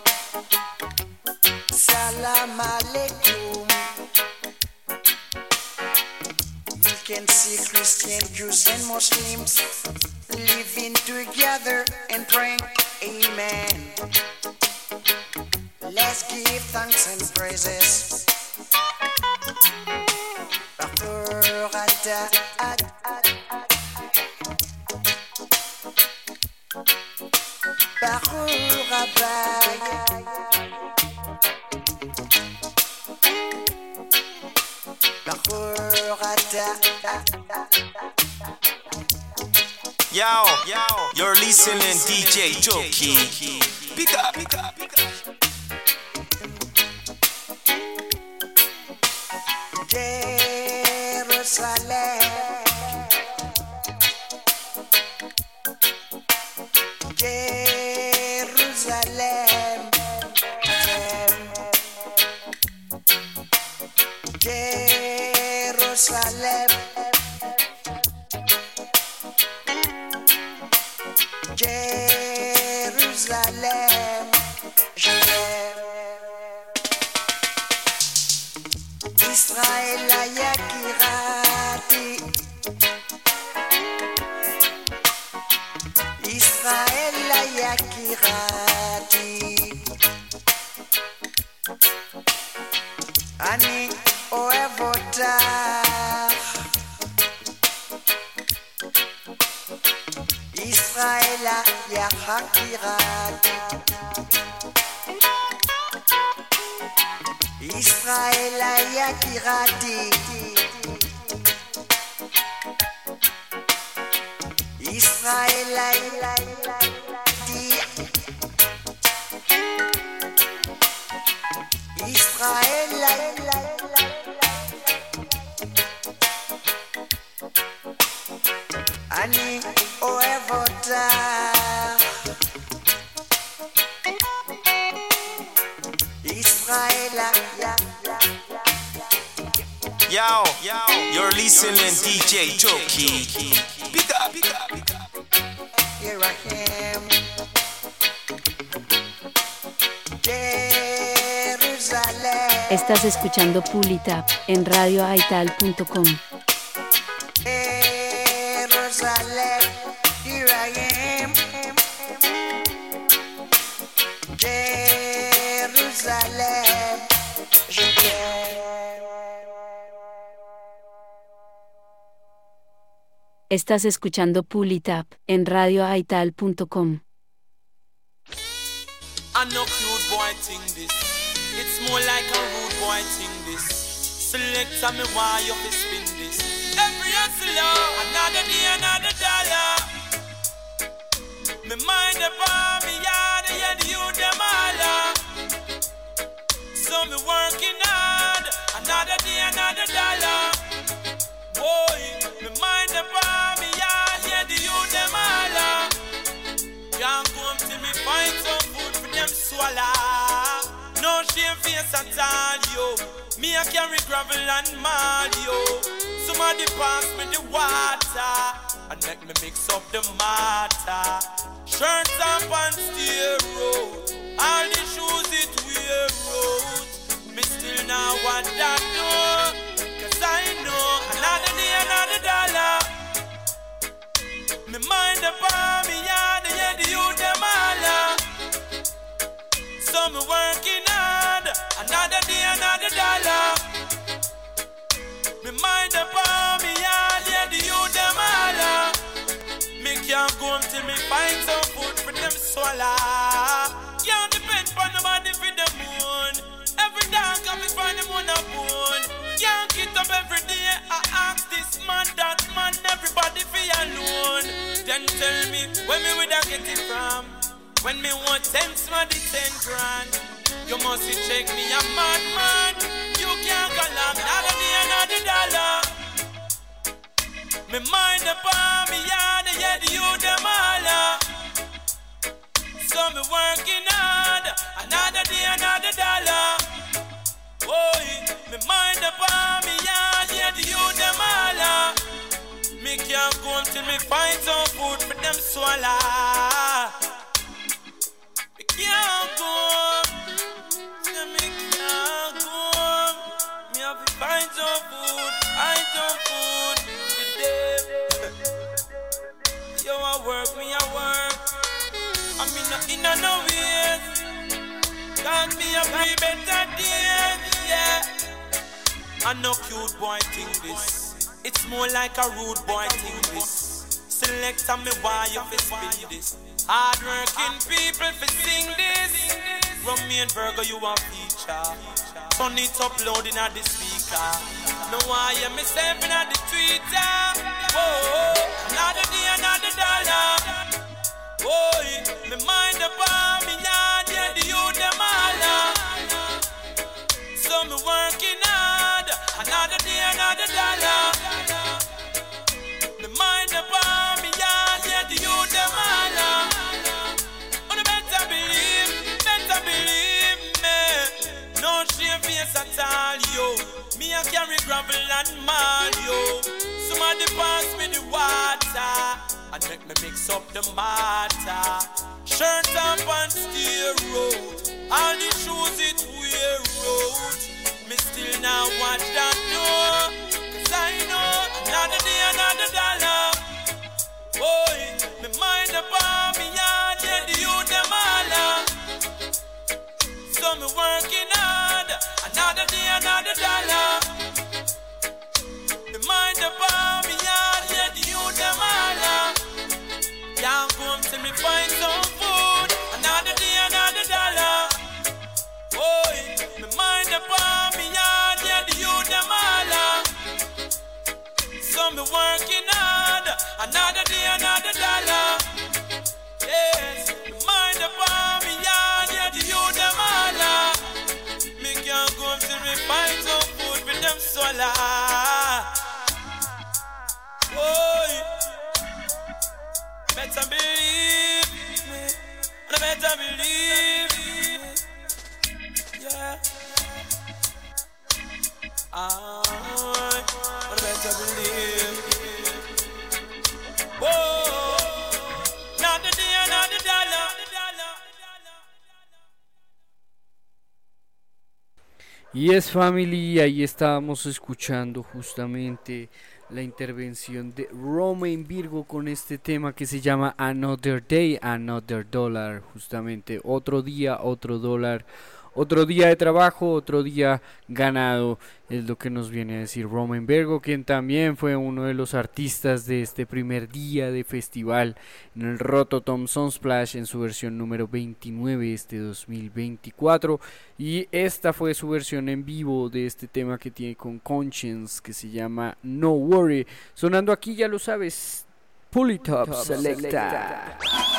L: Salam Alaikum. You can see Christian, Jews and Muslims living together and praying, Amen. Let's give thanks and praises.
K: Yo, you're listening DJ Joki. Pick up.
L: Jerusalem, Jerusalem, Jerusalem, Jerusalem, je t'aime. Israel Yakirati, Israel Yakirati, Ani Oevotar, Israel Yakirati, Israel Yakirati, Israel Yakirati, Israel Ani Oevotar, Israel.
K: Yo, you're listening DJ Joki. Pick up.
L: Here I am. Jerusalem.
D: Estás escuchando Pulitap en radioaital.com.
L: Jerusalem, here I am. Jerusalem, je t'aime.
D: Estás escuchando Pulitap en radioaital.com.
K: I know cute boy think this.
O: It's more like a rude boy thing this. Select me why you fi spin this. Every hustler, another day, another dollar. Me mind upon me yard, yeah, the youth them all. So me working hard, another day, another dollar. Boy, me mind upon me yard, yeah, the youth them all. Can't come till me find some food for them swallow. No shame face at all, yo. Me a carry gravel and mud, yo. Somebody pass me the water and make me mix up the matter. Shirts and pants steer road, all the shoes it wear road. Me still now want that do, cause I know another day, another dollar. Me mind upon me yard, yeah, the youth them all. So me working hard, another day, another dollar. Me mind upon me yard, yeah, the youth them all. Me can't go until me find some food for them swallow. Can't depend on nobody for the moon. Every day come me find them on a bone. Can't get up every day, I ask this man, that man, everybody for alone. Then tell me, where me would I get it from? When me want 10 somebody 10 grand. You must check me a madman. You can't call up another day, another dollar. Me mind upon me yard, yeah, the youth them all. So me working hard, another day, another dollar. Boy, me mind upon me yard, yeah, the youth them all. Me can't go until me find some food for them swallow. Me can't go, yeah, me can't go. Me have to find some food, find some food for them. Yo, I work, me I work. I mean, not in no ways. Can't be a free better days, yeah. I no cute boy thing this. It's more like a rude boy thing this. Select me why you fi spin this. Hard working people fi sing this. Romain Virgo you a feature. Turn it up loud in the speaker. No why you me stepping at the Twitter. Oh, another day, another dollar. Oh, me mind upon me yard, yeah, the youth them all. So me working hard, another day, another dollar. Me mind upon me yard, yeah, the youth them all. Oh, you better believe me. No shame face at all, yo. Me a carry gravel and mud, yo. Somebody pass me the water and make me mix up the matter. Shirt and pants steer road, all the shoes it wear road. Me still now watch that door, cause I know another day, another dollar. Boy, me mind upon me yard, yeah, the youth them all. So me working hard, another day, another dollar. Me mind upon me yard, yeah, the youth them all. Can't come till me find some food, another day, another dollar. Boy, me mind upon me yard, yeah, the youth them all. So me working hard, another day, another dollar. Yes, me mind upon me yard, yeah, the youth them all. Me can't come till me find some food for them swallow. Boy, better believe me, and I better believe me, yeah. I better believe me. Whoa, not the day, not the dollar.
F: Yes Family, ahí estábamos escuchando justamente la intervención de Romain Virgo con este tema que se llama Another Day, Another Dollar, justamente otro día, otro dólar, otro día de trabajo, otro día ganado, es lo que nos viene a decir Romain Virgo, quien también fue uno de los artistas de este primer día de festival en el Rototom Sunsplash en su versión número 29 este 2024, y esta fue su versión en vivo de este tema que tiene con Conscience, que se llama No Worry, sonando aquí, ya lo sabes, Pull It Up Selecta.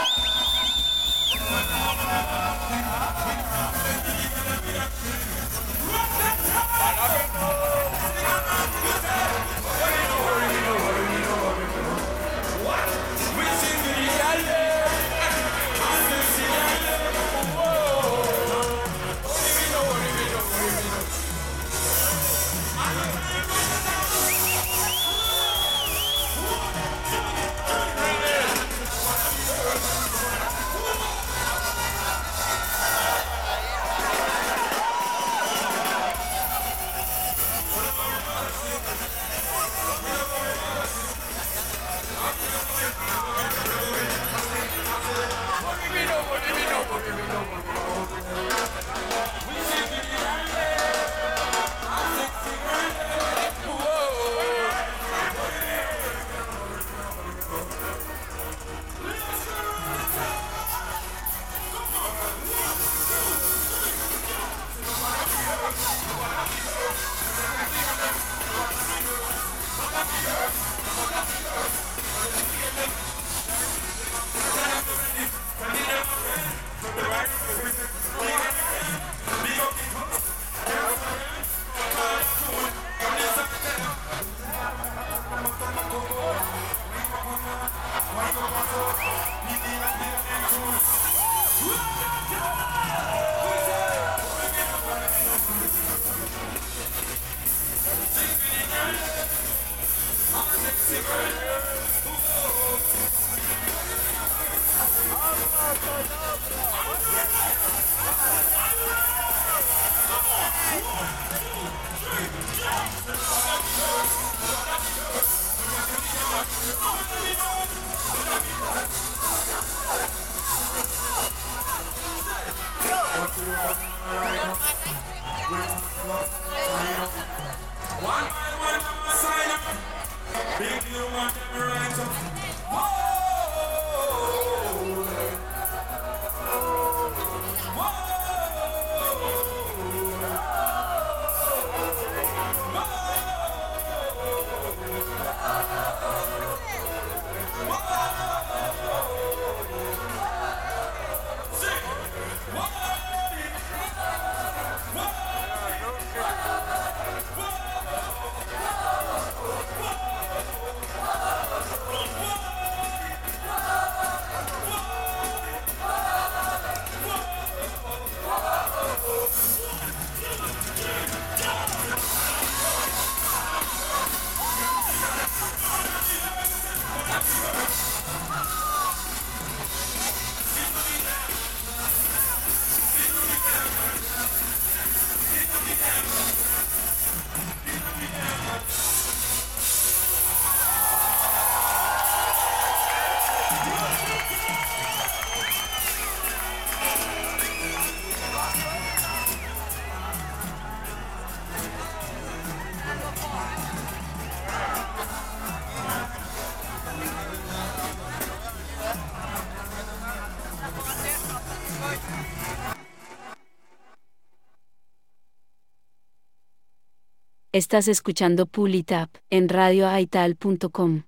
D: Estás escuchando Pull It Up en radioaital.com.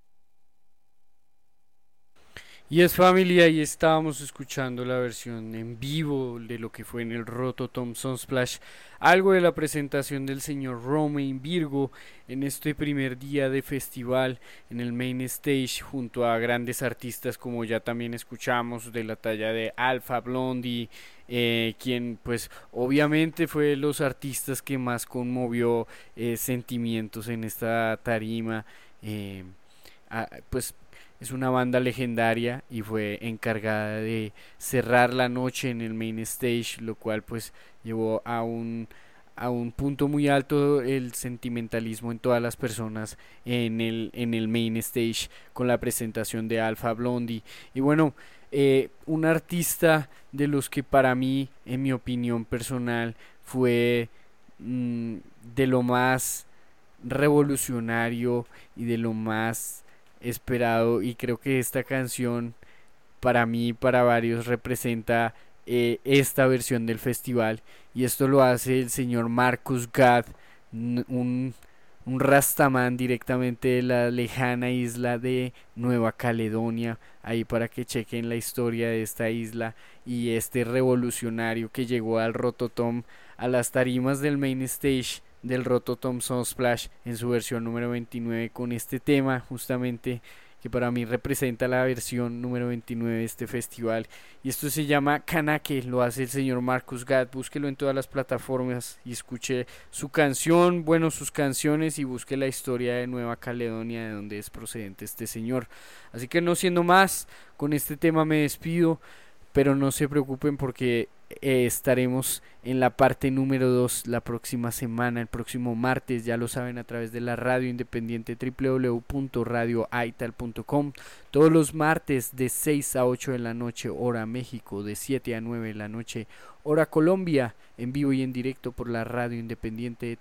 F: Y es familia, y estábamos escuchando la versión en vivo de lo que fue en el Rototom Sunsplash, algo de la presentación del señor Romain Virgo en este primer día de festival en el main stage, junto a grandes artistas como ya también escuchamos de la talla de Alpha Blondy, quien pues obviamente fue de los artistas que más conmovió sentimientos en esta tarima, pues es una banda legendaria y fue encargada de cerrar la noche en el main stage, lo cual pues llevó a un punto muy alto el sentimentalismo en todas las personas en el main stage con la presentación de Alpha Blondy. Y bueno, un artista de los que para mí, en mi opinión personal, fue de lo más revolucionario y de lo más esperado, y creo que esta canción para mí, para varios, representa esta versión del festival, y esto lo hace el señor Marcus Gad, un rastaman directamente de la lejana isla de Nueva Caledonia, ahí para que chequen la historia de esta isla y este revolucionario que llegó al Rototom, a las tarimas del main stage del Rototom Sunsplash en su versión número 29, con este tema justamente que para mí representa la versión número 29 de este festival, y esto se llama Kanake, lo hace el señor Marcus Gad. Búsquelo en todas las plataformas y escuche su canción, bueno, sus canciones, y busque la historia de Nueva Caledonia, de donde es procedente este señor. Así que no siendo más, con este tema me despido, pero no se preocupen porque estaremos en la parte número 2 la próxima semana, el próximo martes, ya lo saben, a través de la radio independiente www.radioaital.com, todos los martes de 6 a 8 de la noche hora México, de 7 a 9 de la noche hora Colombia, en vivo y en directo por la radio independiente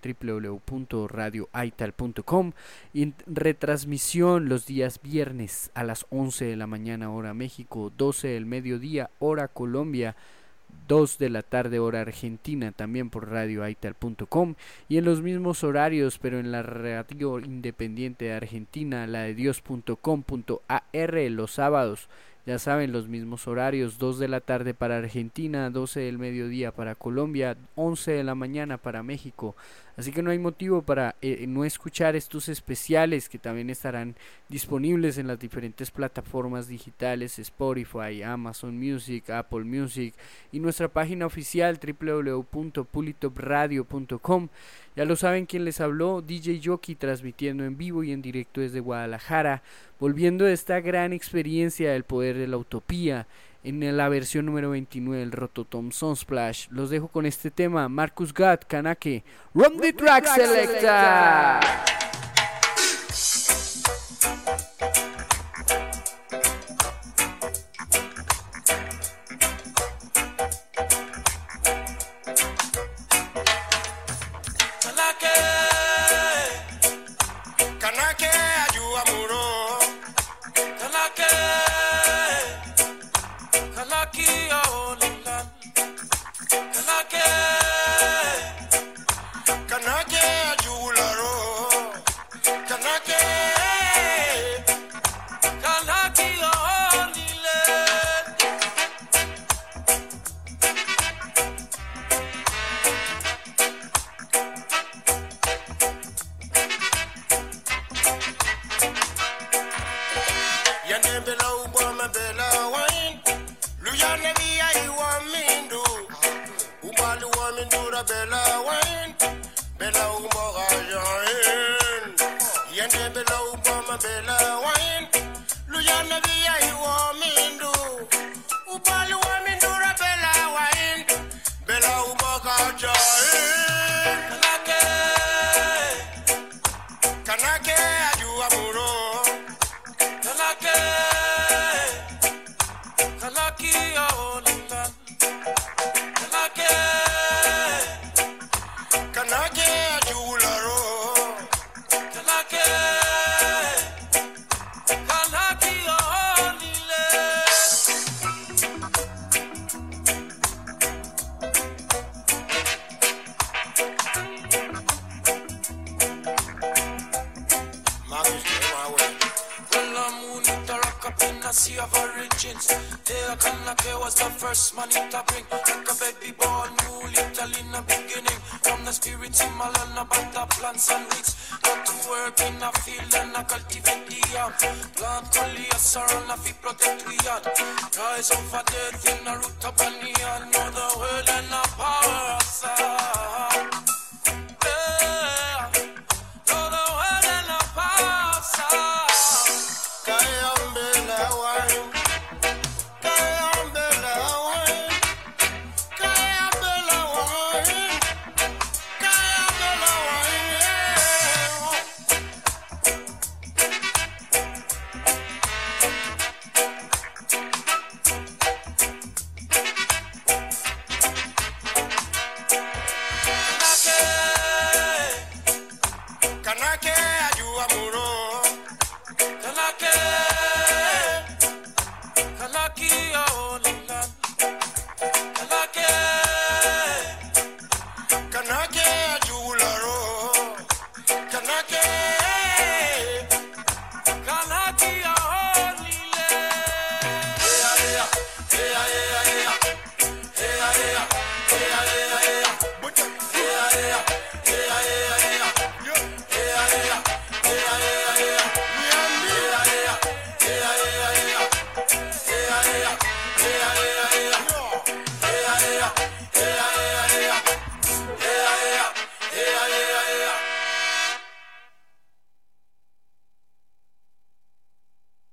F: www.radioaital.com, y en retransmisión los días viernes a las 11 de la mañana hora México, 12 del mediodía hora Colombia, 2 de la tarde hora Argentina, también por radioaital.com, y en los mismos horarios pero en la radio independiente de Argentina, la de dios.com.ar, los sábados, ya saben, los mismos horarios, 2 de la tarde para Argentina, 12 del mediodía para Colombia, 11 de la mañana para México. Así que no hay motivo para no escuchar estos especiales, que también estarán disponibles en las diferentes plataformas digitales, Spotify, Amazon Music, Apple Music, y nuestra página oficial www.pulitopradio.com. Ya lo saben, quien les habló, DJ Jockey, transmitiendo en vivo y en directo desde Guadalajara, volviendo de esta gran experiencia del poder de la utopía en la versión número 29 del Rototom Sunsplash. Los dejo con este tema, Marcus Gad, Kanake, Run the Track Selector.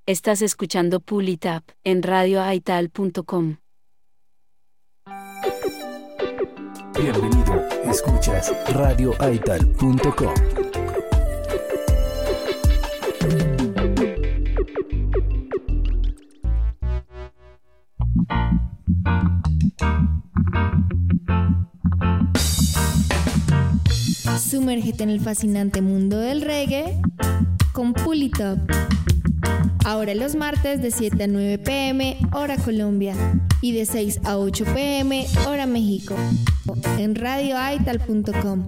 D: Estás escuchando Pull It Up en radioaital.com.
P: Bienvenido, escuchas radioaital.com.
A: Sumérgete en el fascinante mundo del reggae con Pull It Up. Ahora los martes de 7 a 9 pm, hora Colombia, y de 6 a 8 pm, hora México, en radioaital.com.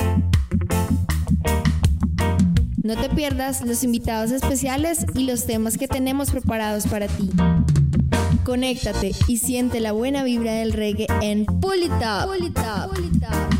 A: No te pierdas los invitados especiales y los temas que tenemos preparados para ti. Conéctate y siente la buena vibra del reggae en Pull It Up. Pull It Up. Pull It Up.